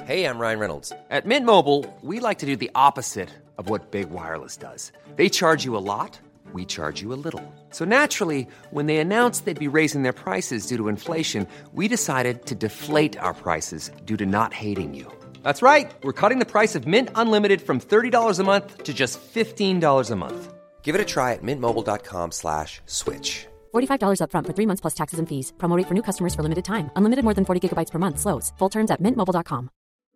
Hey, I'm Ryan Reynolds. At Mint Mobile, we like to do the opposite of what Big Wireless does. They charge you a lot, we charge you a little. So naturally, when they announced they'd be raising their prices due to inflation, we decided to deflate our prices due to not hating you. That's right. We're cutting the price of Mint Unlimited from $30 a month to just $15 a month. Give it a try at mintmobile.com/switch. $45 up front for 3 months plus taxes and fees. Promo rate for new customers for limited time. Unlimited more than 40 gigabytes per month. Slows full terms at mintmobile.com.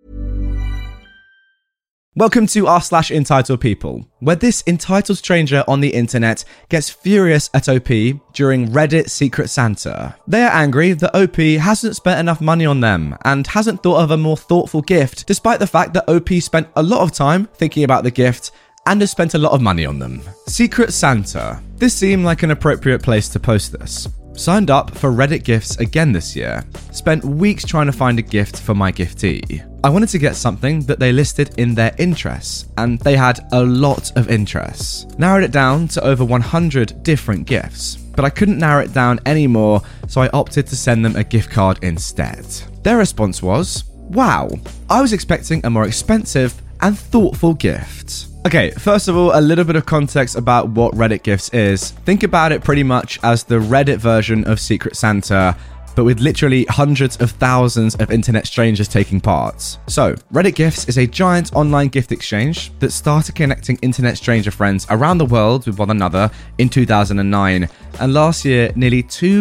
Welcome to r/entitled people, where this entitled stranger on the internet gets furious at OP during Reddit Secret Santa. They are angry that OP hasn't spent enough money on them and hasn't thought of a more thoughtful gift, despite the fact that OP spent a lot of time thinking about the gift and has spent a lot of money on them. Secret Santa. This seemed like an appropriate place to post this. Signed up for Reddit gifts again this year. Spent weeks trying to find a gift for my giftee. I wanted to get something that they listed in their interests, and they had a lot of interests. Narrowed it down to over 100 different gifts, but I couldn't narrow it down anymore, so I opted to send them a gift card instead. Their response was, wow, I was expecting a more expensive and thoughtful gift. Okay, first of all, a little bit of context about what Reddit Gifts is. Think about it pretty much as the Reddit version of Secret Santa, but with literally hundreds of thousands of internet strangers taking part. So, Reddit Gifts is a giant online gift exchange that started connecting internet stranger friends around the world with one another in 2009, and last year, nearly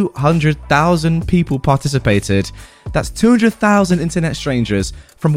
200,000 people participated. That's 200,000 internet strangers from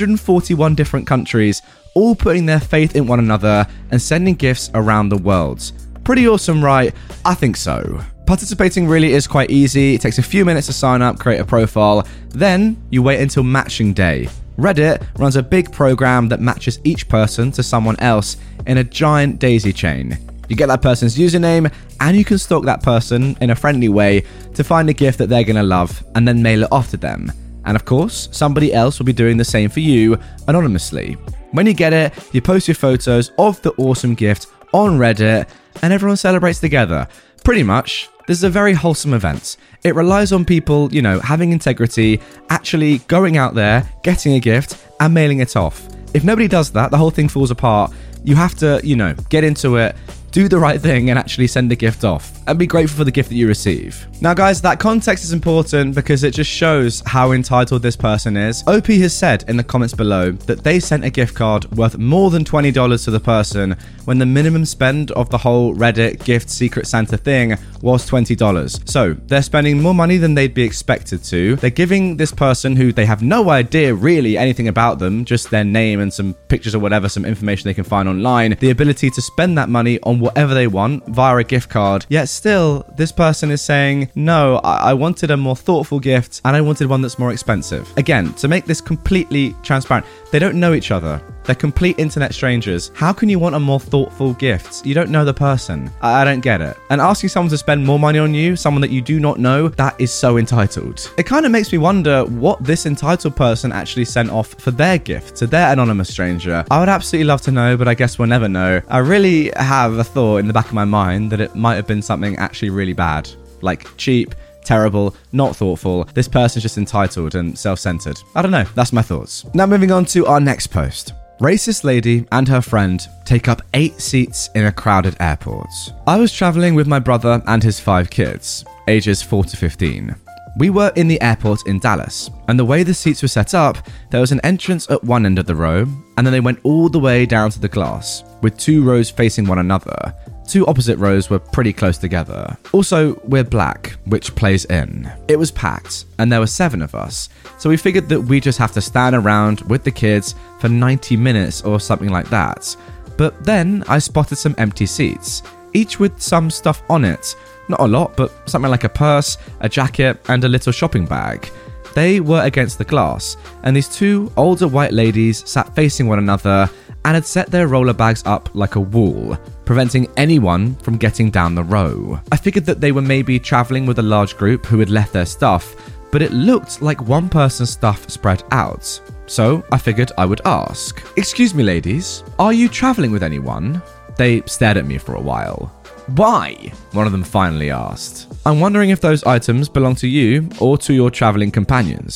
141 different countries, all putting their faith in one another and sending gifts around the world. Pretty awesome, right? I think so. Participating really is quite easy. It takes a few minutes to sign up, create a profile, then you wait until matching day. Reddit runs a big program that matches each person to someone else in a giant daisy chain. You get that person's username, and you can stalk that person in a friendly way to find a gift that they're going to love and then mail it off to them. And of course, somebody else will be doing the same for you anonymously. When you get it, you post your photos of the awesome gift on Reddit, and everyone celebrates together. Pretty much, this is a very wholesome event. It relies on people, having integrity, actually going out there, getting a gift, and mailing it off. If nobody does that, the whole thing falls apart. You have to, get into it, do the right thing and actually send a gift off and be grateful for the gift that you receive. Now guys, that context is important because it just shows how entitled this person is. OP has said in the comments below that they sent a gift card worth more than $20 to the person when the minimum spend of the whole Reddit gift Secret Santa thing was $20. So they're spending more money than they'd be expected to. They're giving this person, who they have no idea really anything about them, just their name and some pictures or whatever, some information they can find online, the ability to spend that money on whatever they want via a gift card. Yet still, this person is saying, no, I wanted a more thoughtful gift and I wanted one that's more expensive. Again, to make this completely transparent, they don't know each other. They're complete internet strangers. How can you want a more thoughtful gift? You don't know the person. I don't get it. And asking someone to spend more money on you, someone that you do not know, that is so entitled. It kind of makes me wonder what this entitled person actually sent off for their gift to their anonymous stranger. I would absolutely love to know, but I guess we'll never know. I really have a thought in the back of my mind that it might have been something actually really bad. Like cheap, terrible, not thoughtful. This person's just entitled and self-centered. I don't know. That's my thoughts. Now moving on to our next post. Racist lady and her friend take up 8 seats in a crowded airport. I was traveling with my brother and his 5 kids, ages 4 to 15. We were in the airport in Dallas, and the way the seats were set up, there was an entrance at one end of the row, and then they went all the way down to the glass, with 2 rows facing one another. 2 opposite rows were pretty close together. Also, we're black, which plays in. It was packed, and there were 7 of us, so we figured that we just have to stand around with the kids for 90 minutes or something like that. But then I spotted some empty seats, each with some stuff on it. Not a lot, but something like a purse, a jacket, and a little shopping bag. They were against the glass, and these 2 older white ladies sat facing one another and had set their roller bags up like a wall, preventing anyone from getting down the row. I figured that they were maybe traveling with a large group who had left their stuff, but it looked like one person's stuff spread out. So I figured I would ask, "Excuse me, ladies, are you traveling with anyone?" They stared at me for a while. "Why?" one of them finally asked. "I'm wondering if those items belong to you or to your traveling companions."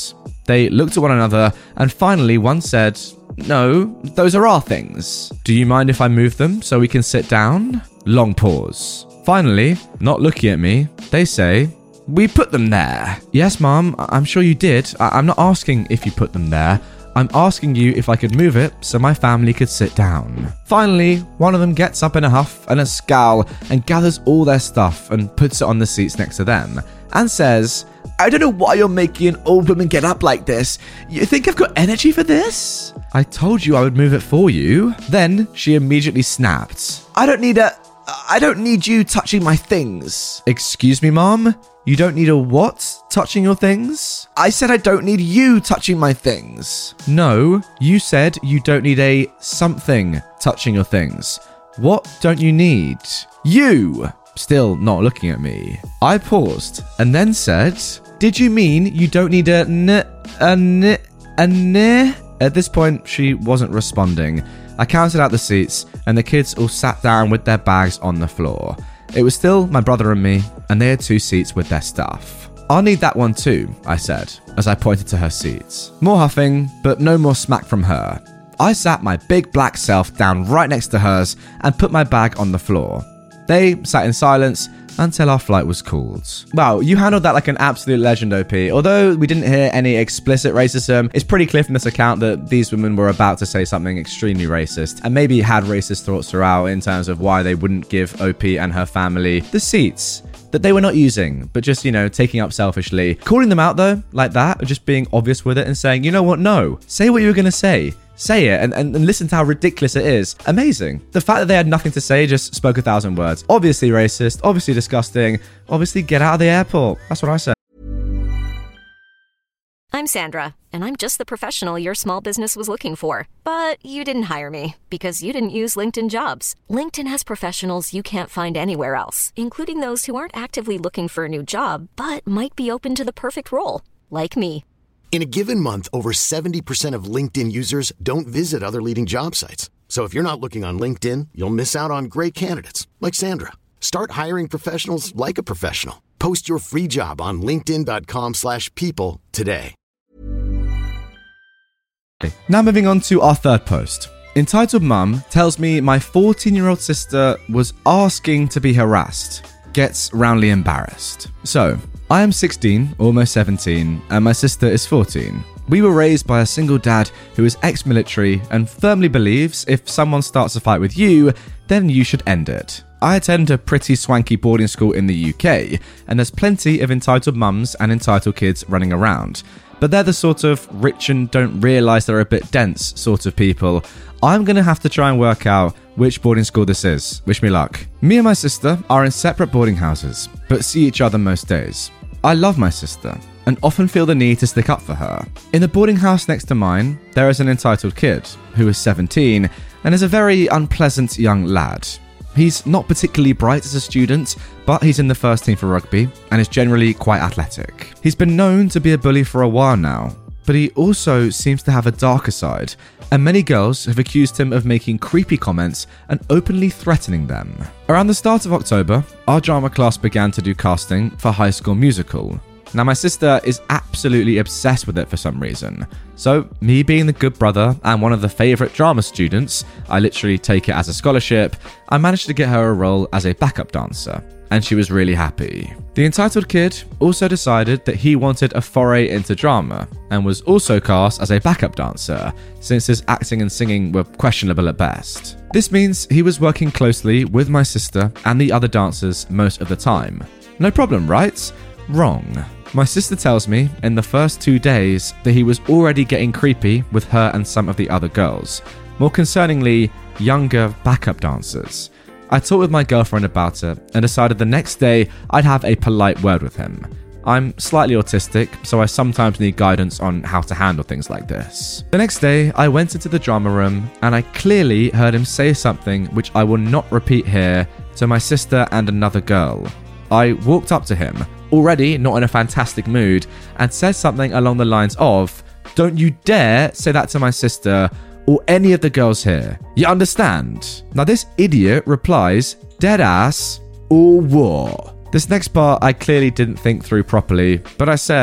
They looked at one another, and finally one said, "No, those are our things. Do you mind if I move them so we can sit down?" Long pause. Finally, not looking at me, they say, "We put them there." "Yes, Mom, I'm sure you did. I'm not asking if you put them there. I'm asking you if I could move it so my family could sit down." Finally, one of them gets up in a huff and a scowl and gathers all their stuff and puts it on the seats next to them and says, "I don't know why you're making an old woman get up like this. You think I've got energy for this?" "I told you I would move it for you." Then she immediately snapped, I don't need you touching my things." "Excuse me, Mom? You don't need a what touching your things?" "I said I don't need you touching my things." "No, you said you don't need a something touching your things. What don't you need?" "You." Still not looking at me. I paused and then said, "Did you mean you don't need a n? At this point, she wasn't responding. I counted out the seats, and the kids all sat down with their bags on the floor. It was still my brother and me, and they had 2 seats with their stuff. "I'll need that one too," I said, as I pointed to her seats. More huffing, but no more smack from her. I sat my big black self down right next to hers and put my bag on the floor. They sat in silence until our flight was called. Wow, you handled that like an absolute legend, OP. Although we didn't hear any explicit racism, it's pretty clear from this account that these women were about to say something extremely racist and maybe had racist thoughts throughout in terms of why they wouldn't give OP and her family the seats that they were not using, but just, taking up selfishly. Calling them out though, like that, or just being obvious with it and saying, you know what, no, say what you were going to say. Say it and listen to how ridiculous it is. Amazing. The fact that they had nothing to say just spoke 1,000 words. Obviously racist, obviously disgusting, obviously get out of the airport. That's what I said. I'm Sandra, and I'm just the professional your small business was looking for. But you didn't hire me because you didn't use LinkedIn Jobs. LinkedIn has professionals you can't find anywhere else, including those who aren't actively looking for a new job, but might be open to the perfect role, like me. In a given month, over 70% of LinkedIn users don't visit other leading job sites. So if you're not looking on LinkedIn, you'll miss out on great candidates like Sandra. Start hiring professionals like a professional. Post your free job on linkedin.com/people today. Now moving on to our third post. Entitled Mum tells me my 14-year-old sister was asking to be harassed. Gets roundly embarrassed. So, I am 16, almost 17, and my sister is 14. We were raised by a single dad who is ex-military and firmly believes if someone starts a fight with you, then you should end it. I attend a pretty swanky boarding school in the UK, and there's plenty of entitled mums and entitled kids running around. But they're the sort of rich and don't realise they're a bit dense sort of people. I'm going to have to try and work out which boarding school this is. Wish me luck. Me and my sister are in separate boarding houses, but see each other most days. I love my sister and often feel the need to stick up for her. In the boarding house next to mine, there is an entitled kid who is 17 and is a very unpleasant young lad. He's not particularly bright as a student, but he's in the first team for rugby and is generally quite athletic. He's been known to be a bully for a while now, but he also seems to have a darker side, and many girls have accused him of making creepy comments and openly threatening them. Around the start of October, our drama class began to do casting for High School Musical. Now my sister is absolutely obsessed with it for some reason. So me being the good brother and one of the favourite drama students, I literally take it as a scholarship, I managed to get her a role as a backup dancer. And she was really happy. The entitled kid also decided that he wanted a foray into drama and was also cast as a backup dancer, since his acting and singing were questionable at best. This means he was working closely with my sister and the other dancers most of the time. No problem, right? Wrong. My sister tells me in the first 2 days that he was already getting creepy with her and some of the other girls. More concerningly, younger backup dancers. I talked with my girlfriend about it and decided the next day I'd have a polite word with him. I'm slightly autistic, so I sometimes need guidance on how to handle things like this. The next day, I went into the drama room and I clearly heard him say something which I will not repeat here to my sister and another girl. I walked up to him, already not in a fantastic mood, and said something along the lines of, "Don't you dare say that to my sister or any of the girls here. You understand?" Now this idiot replies, "Deadass or what?" This next part I clearly didn't think through properly, but I said,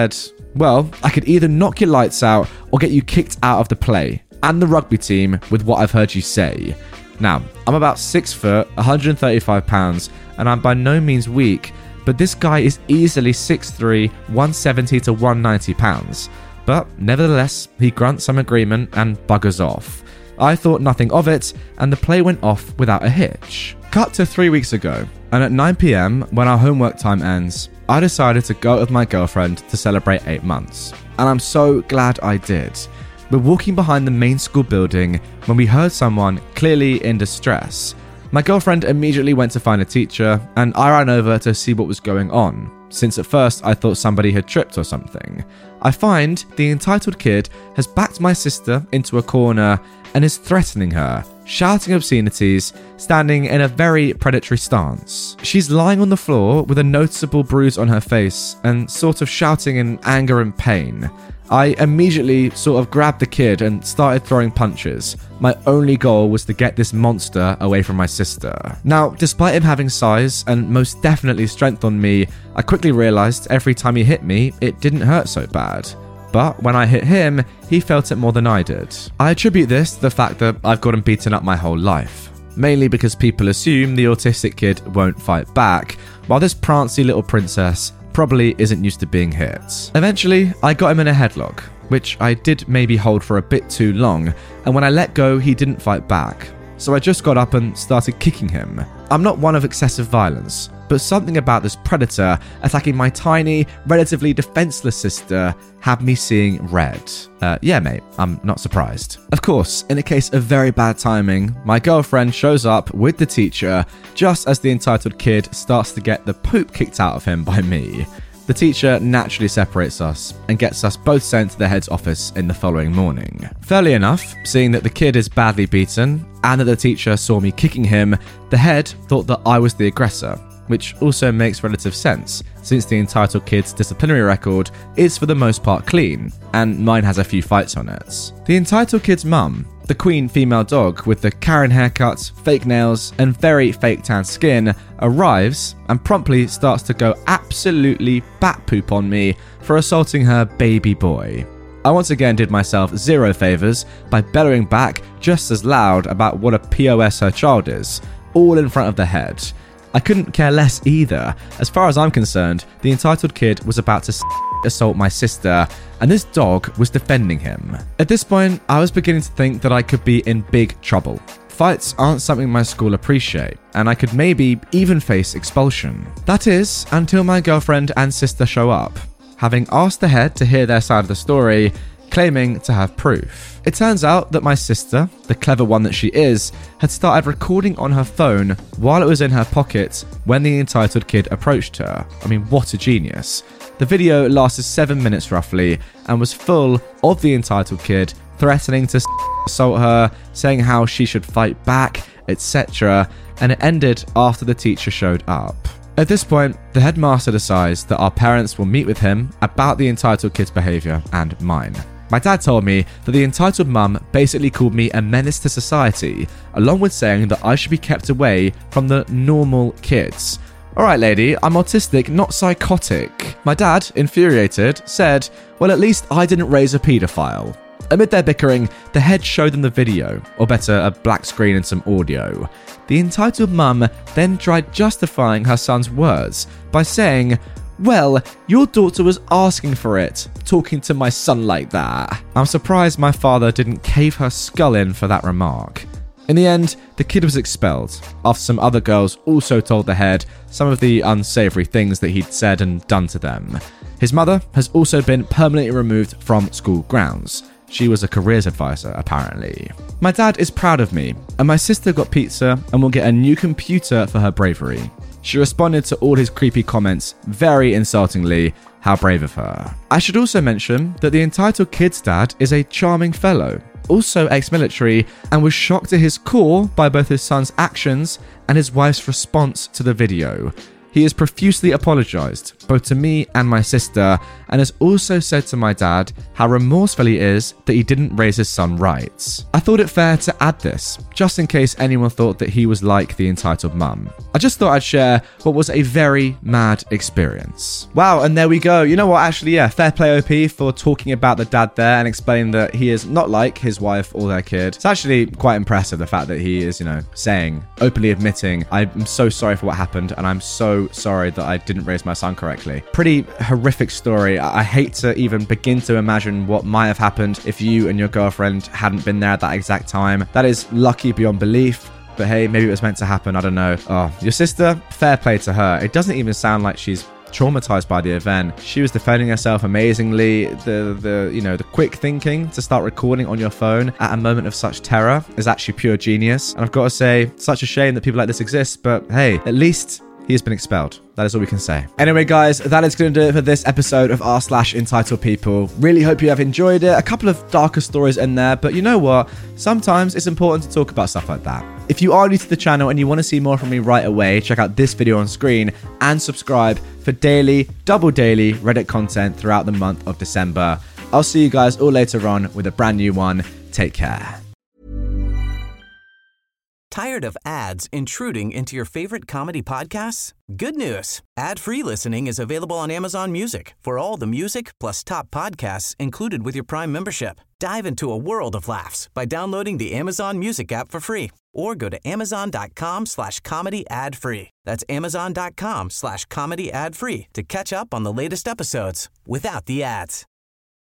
Well, I could either knock your lights out or get you kicked out of the play and the rugby team with what I've heard you say. Now, I'm about 6 foot, 135 pounds, and I'm by no means weak, but this guy is easily 6'3", 170 to 190 pounds. But nevertheless, he grunts some agreement and buggers off. I thought nothing of it, and the play went off without a hitch. Cut to 3 weeks ago, and at 9 PM, when our homework time ends, I decided to go out with my girlfriend to celebrate 8 months. And I'm so glad I did. We're walking behind the main school building when we heard someone clearly in distress. My girlfriend immediately went to find a teacher, and I ran over to see what was going on, since at first I thought somebody had tripped or something. I find the entitled kid has backed my sister into a corner and is threatening her, shouting obscenities, standing in a very predatory stance. She's lying on the floor with a noticeable bruise on her face and sort of shouting in anger and pain. I immediately sort of grabbed the kid and started throwing punches. My only goal was to get this monster away from my sister. Now, despite him having size and most definitely strength on me, I quickly realized every time he hit me, it didn't hurt so bad. But when I hit him, he felt it more than I did. I attribute this to the fact that I've gotten beaten up my whole life. Mainly because people assume the autistic kid won't fight back, while this prancy little princess probably isn't used to being hit. Eventually, I got him in a headlock, which I did maybe hold for a bit too long, and when I let go, he didn't fight back. So I just got up and started kicking him. I'm not one of excessive violence, but something about this predator attacking my tiny, relatively defenseless sister had me seeing red. Yeah, mate, I'm not surprised. Of course, in a case of very bad timing, my girlfriend shows up with the teacher just as the entitled kid starts to get the poop kicked out of him by me. The teacher naturally separates us and gets us both sent to the head's office in the following morning. Fairly enough, seeing that the kid is badly beaten and that the teacher saw me kicking him, the head thought that I was the aggressor, which also makes relative sense, since the entitled kid's disciplinary record is for the most part clean, and mine has a few fights on it. The entitled kid's mum, the queen female dog with the Karen haircut, fake nails, and very fake tan skin, arrives and promptly starts to go absolutely bat poop on me for assaulting her baby boy. I once again did myself zero favours by bellowing back just as loud about what a POS her child is, all in front of the head. I couldn't care less either. As far as I'm concerned, the entitled kid was about to assault my sister, and this dog was defending him. At this point, I was beginning to think that I could be in big trouble. Fights aren't something my school appreciate, and I could maybe even face expulsion. That is, until my girlfriend and sister show up, having asked the head to hear their side of the story, claiming to have proof. It turns out that my sister, the clever one that she is, had started recording on her phone while it was in her pocket when the entitled kid approached her. I mean, what a genius. The video lasted 7 minutes roughly and was full of the entitled kid threatening to assault her, saying how she should fight back, etc., and it ended after the teacher showed up. At this point, the headmaster decides that our parents will meet with him about the entitled kid's behaviour and mine. My dad told me that the entitled mum basically called me a menace to society, along with saying that I should be kept away from the normal kids. Alright lady, I'm autistic, not psychotic. My dad, infuriated, said, well at least I didn't raise a paedophile. Amid their bickering, the head showed them the video, or better, a black screen and some audio. The entitled mum then tried justifying her son's words by saying, well, your daughter was asking for it, talking to my son like that. I'm surprised my father didn't cave her skull in for that remark. In the end, the kid was expelled, after some other girls also told the head some of the unsavoury things that he'd said and done to them. His mother has also been permanently removed from school grounds. She was a careers advisor, apparently. My dad is proud of me, and my sister got pizza and will get a new computer for her bravery. She responded to all his creepy comments very insultingly. How brave of her. I should also mention that the entitled kid's dad is a charming fellow, also ex-military, and was shocked to his core by both his son's actions and his wife's response to the video. He has profusely apologised, both to me and my sister, and has also said to my dad how remorseful he is that he didn't raise his son right. I thought it fair to add this, just in case anyone thought that he was like the entitled mum. I just thought I'd share what was a very mad experience. Wow, and there we go. You know what, actually, yeah, fair play OP for talking about the dad there and explaining that he is not like his wife or their kid. It's actually quite impressive, the fact that he is, saying, openly admitting, I'm so sorry for what happened, and I'm so sorry that I didn't raise my son correctly. Pretty horrific story. I hate to even begin to imagine what might have happened if you and your girlfriend hadn't been there at that exact time. That is lucky beyond belief. But hey, maybe it was meant to happen. I don't know. Oh, your sister, fair play to her. It doesn't even sound like she's traumatized by the event. She was defending herself amazingly. The quick thinking to start recording on your phone at a moment of such terror is actually pure genius. And I've got to say, such a shame that people like this exist, but hey, at least he has been expelled. That is all we can say. Anyway, guys, that is going to do it for this episode of r/entitled people. Really hope you have enjoyed it. A couple of darker stories in there, but you know what? Sometimes it's important to talk about stuff like that. If you are new to the channel and you want to see more from me right away, check out this video on screen and subscribe for daily, double daily Reddit content throughout the month of December. I'll see you guys all later on with a brand new one. Take care. Tired of ads intruding into your favorite comedy podcasts? Good news. Ad-free listening is available on Amazon Music for all the music plus top podcasts included with your Prime membership. Dive into a world of laughs by downloading the Amazon Music app for free or go to amazon.com/comedy ad-free. That's amazon.com/comedy ad-free to catch up on the latest episodes without the ads.